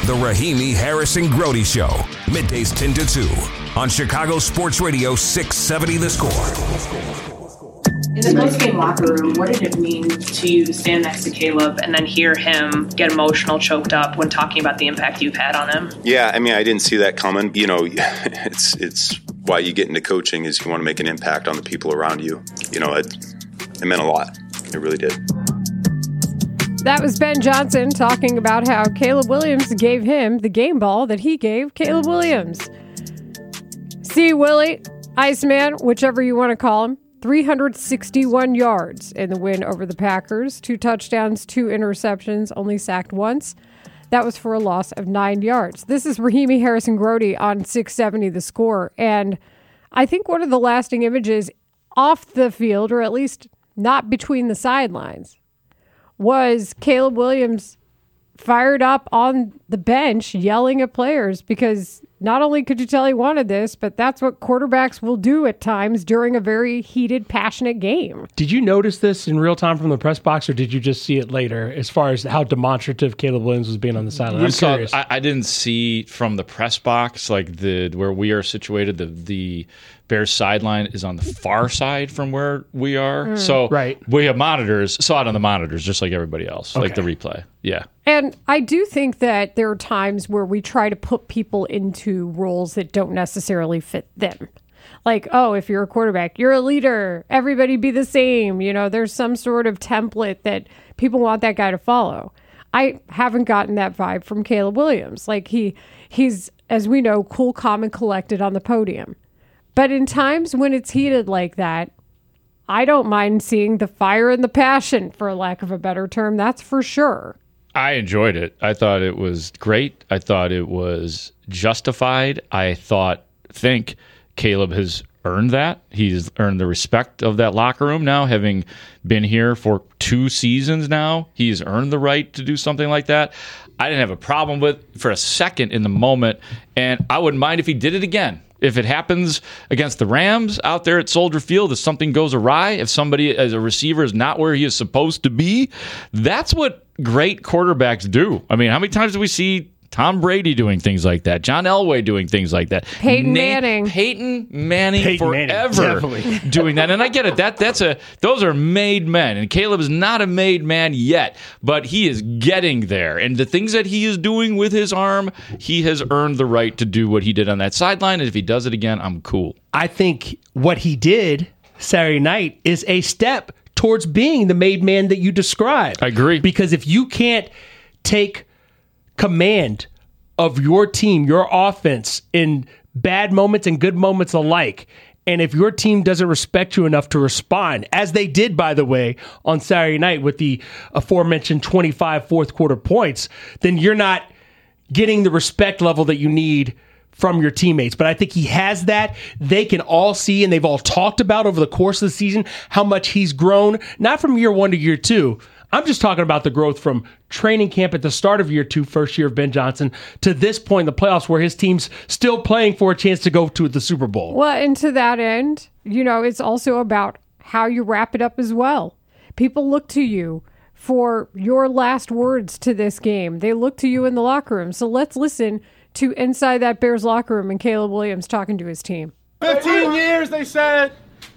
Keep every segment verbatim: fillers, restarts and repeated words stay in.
The Rahimi Harrison Grody Show, middays ten to two on Chicago Sports Radio six seventy The Score. In the post-game locker room, what did it mean to you to stand next to Caleb and then hear him get emotional, choked up when talking about the impact you've had on him? Yeah, I mean, I didn't see that coming. You know, it's it's why you get into coaching is you want to make an impact on the people around you. You know, it, it meant a lot. It really did. That was Ben Johnson talking about how Caleb Williams gave him the game ball that he gave Caleb Williams. See, Willie, Iceman, whichever you want to call him, three hundred sixty-one yards in the win over the Packers. Two touchdowns, two interceptions, only sacked once. That was for a loss of nine yards. This is Rahimi Harrison Grody on six seventy The Score. And I think one of the lasting images off the field, or at least not between the sidelines, was Caleb Williams fired up on the bench yelling at players because not only could you tell he wanted this, but that's what quarterbacks will do at times during a very heated, passionate game. Did you notice this in real time from the press box, or did you just see it later as far as how demonstrative Caleb Williams was being on the sideline? I'm saw, curious. I, I didn't see from the press box, like the where we are situated, the the Bears sideline is on the far side from where we are. Mm. So right. we have monitors, saw it on the monitors just like everybody else, okay. Like the replay. Yeah. And I do think that there are times where we try to put people into roles that don't necessarily fit them. Like, oh, if you're a quarterback, you're a leader, everybody be the same. You know, there's some sort of template that people want that guy to follow. I haven't gotten that vibe from Caleb Williams. Like he, he's, as we know, cool, calm, and collected on the podium. But in times when it's heated like that, I don't mind seeing the fire and the passion, for lack of a better term. That's for sure. I enjoyed it. I thought it was great. I thought it was justified. I thought, think Caleb has earned that. He's earned the respect of that locker room now, having been here for two seasons now. He's earned the right to do something like that. I didn't have a problem with it for a second in the moment, and I wouldn't mind if he did it again. If it happens against the Rams out there at Soldier Field, if something goes awry, if somebody as a receiver is not where he is supposed to be, that's what great quarterbacks do. I mean, how many times do we see Tom Brady doing things like that? John Elway doing things like that. Peyton Na- Manning. Peyton Manning Peyton forever Manning, doing that. And I get it. That that's a those are made men. And Caleb is not a made man yet, but he is getting there. And the things that he is doing with his arm, he has earned the right to do what he did on that sideline. And if he does it again, I'm cool. I think what he did Saturday night is a step towards being the made man that you described. I agree. Because if you can't take command of your team, your offense, in bad moments and good moments alike, and if your team doesn't respect you enough to respond, as they did, by the way, on Saturday night with the aforementioned twenty-five fourth quarter points, then you're not getting the respect level that you need from your teammates. But I think he has that. They can all see, and they've all talked about over the course of the season, how much he's grown, not from year one to year two. I'm just talking about the growth from training camp at the start of year two, first year of Ben Johnson, to this point in the playoffs where his team's still playing for a chance to go to the Super Bowl. Well, and to that end, you know, it's also about how you wrap it up as well. People look to you for your last words to this game. They look to you in the locker room. So let's listen to inside that Bears locker room and Caleb Williams talking to his team. fifteen years, they said,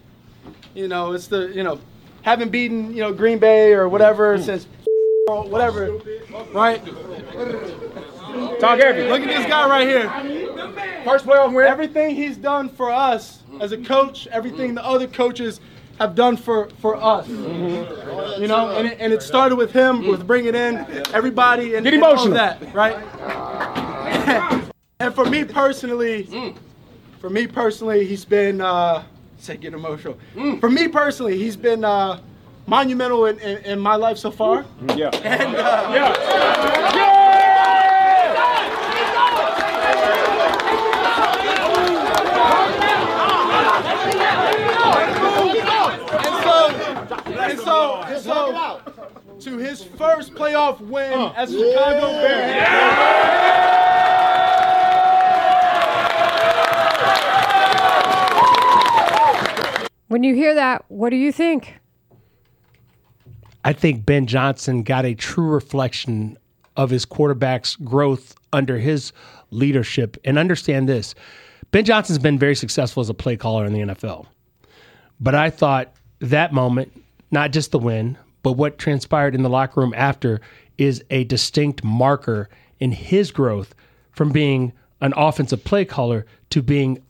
you know, it's the, you know, haven't beaten, you know, Green Bay or whatever since whatever, right? Talk everything. Look at this guy right here. First playoff win. Everything he's done for us as a coach, everything the other coaches have done for, for us. Mm-hmm. You know, and it, and it started with him, with bringing in everybody and, and all of that, right? And for me personally, for me personally, he's been, uh, say get emotional. For me personally, he's been uh, monumental in, in, in my life so far. Yeah. And, uh, yeah. Yeah. And so, and so, to his first playoff win uh, as a Chicago Bear. Yeah. When you hear that, what do you think? I think Ben Johnson got a true reflection of his quarterback's growth under his leadership. And understand this, Ben Johnson's been very successful as a play caller in the N F L. But I thought that moment, not just the win, but what transpired in the locker room after, is a distinct marker in his growth from being an offensive play caller to being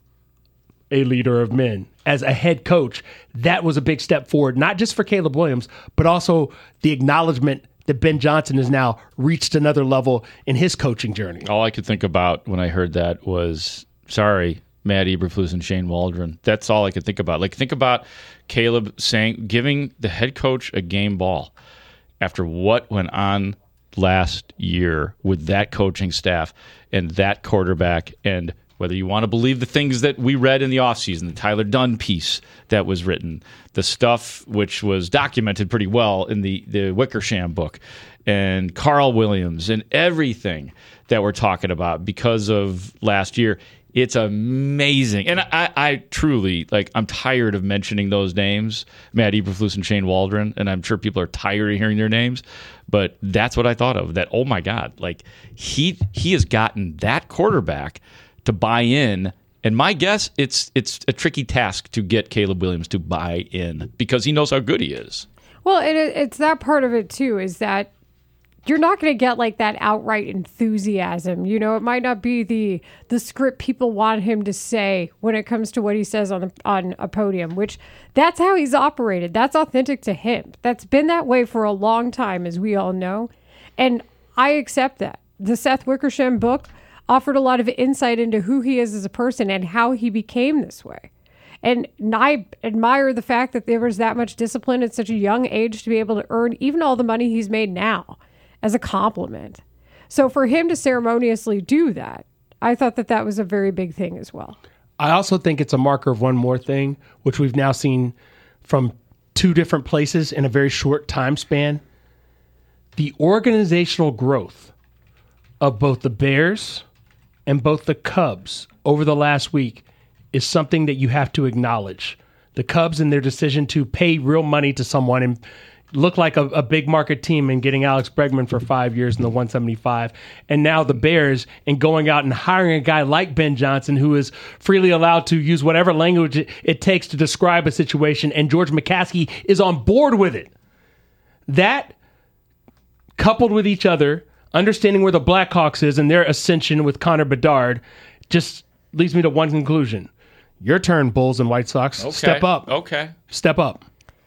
a leader of men. As a head coach, that was a big step forward, not just for Caleb Williams, but also the acknowledgement that Ben Johnson has now reached another level in his coaching journey. All I could think about when I heard that was, sorry, Matt Eberflus and Shane Waldron. That's all I could think about. Like, think about Caleb saying, giving the head coach a game ball after what went on last year with that coaching staff and that quarterback, and whether you want to believe the things that we read in the offseason, the Tyler Dunn piece that was written, the stuff which was documented pretty well in the, the Wickersham book, and Carl Williams, and everything that we're talking about because of last year. It's amazing. And I, I truly, like, I'm tired of mentioning those names, Matt Eberflus and Shane Waldron, and I'm sure people are tired of hearing their names, but that's what I thought of, that, oh my God, like, he he has gotten that quarterback to buy in, and my guess, it's it's a tricky task to get Caleb Williams to buy in because he knows how good he is. Well, and it, it's that part of it, too, is that you're not going to get like that outright enthusiasm. You know, it might not be the the script people want him to say when it comes to what he says on the, on a podium, which that's how he's operated. That's authentic to him. That's been that way for a long time, as we all know. And I accept that. The Seth Wickersham book offered a lot of insight into who he is as a person and how he became this way. And I admire the fact that there was that much discipline at such a young age to be able to earn even all the money he's made now as a compliment. So for him to ceremoniously do that, I thought that that was a very big thing as well. I also think it's a marker of one more thing, which we've now seen from two different places in a very short time span. The organizational growth of both the Bears and both the Cubs over the last week is something that you have to acknowledge. The Cubs and their decision to pay real money to someone and look like a, a big market team and getting Alex Bregman for five years in the one seventy-five. And now the Bears and going out and hiring a guy like Ben Johnson, who is freely allowed to use whatever language it, it takes to describe a situation. And George McCaskey is on board with it. That, coupled with each other, understanding where the Blackhawks is and their ascension with Connor Bedard, just leads me to one conclusion. Your turn, Bulls and White Sox. Okay. Step up. Okay. Step up.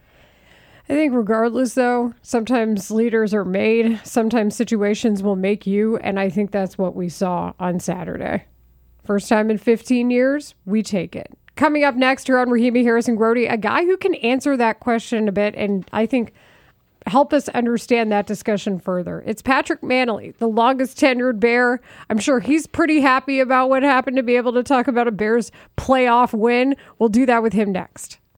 I think regardless, though, sometimes leaders are made. Sometimes situations will make you, and I think that's what we saw on Saturday. First time in fifteen years, we take it. Coming up next here on Rahimi Harrison Grody, a guy who can answer that question a bit and I think help us understand that discussion further. It's Patrick Mannelly, the longest tenured Bear. I'm sure he's pretty happy about what happened to be able to talk about a Bears playoff win. We'll do that with him next.